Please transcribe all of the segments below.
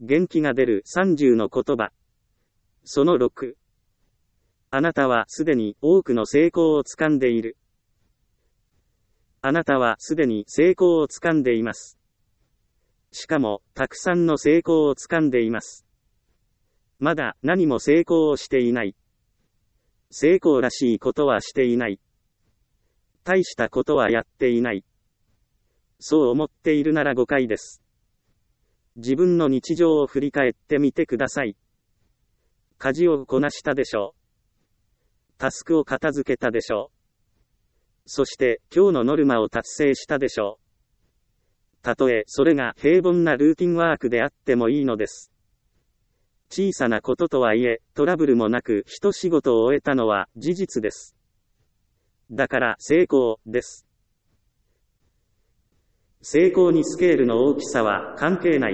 元気が出る30の言葉。その6。あなたはすでに多くの成功をつかんでいる。あなたはすでに成功をつかんでいます。しかも、たくさんの成功をつかんでいます。まだ何も成功をしていない。成功らしいことはしていない。大したことはやっていない。そう思っているなら誤解です。自分の日常を振り返ってみてください。家事をこなしたでしょう。タスクを片付けたでしょう。そして今日のノルマを達成したでしょう。たとえそれが平凡なルーティンワークであってもいいのです。小さなこととはいえ、トラブルもなく一仕事を終えたのは事実です。だから成功です。成功にスケールの大きさは関係ない。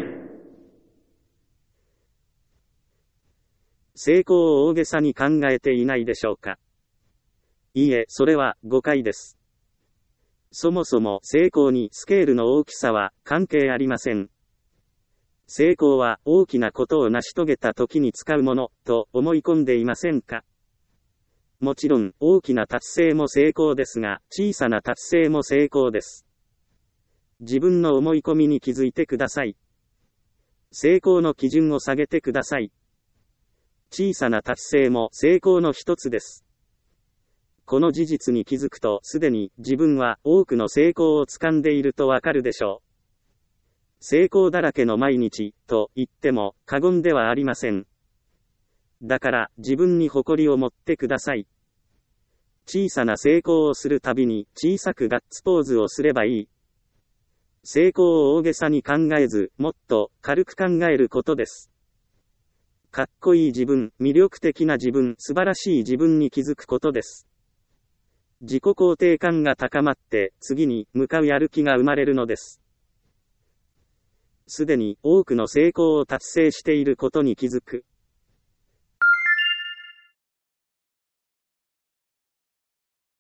成功を大げさに考えていないでしょうか。いいえ、それは誤解です。そもそも成功にスケールの大きさは関係ありません。成功は大きなことを成し遂げた時に使うものと思い込んでいませんか。もちろん大きな達成も成功ですが、小さな達成も成功です。自分の思い込みに気づいてください。成功の基準を下げてください。小さな達成も成功の一つです。この事実に気づくと、すでに自分は多くの成功をつかんでいるとわかるでしょう。成功だらけの毎日と言っても過言ではありません。だから自分に誇りを持ってください。小さな成功をするたびに小さくガッツポーズをすればいい。成功を大げさに考えず、もっと軽く考えることです。かっこいい自分、魅力的な自分、素晴らしい自分に気づくことです。自己肯定感が高まって、次に向かうやる気が生まれるのです。すでに多くの成功を達成していることに気づく。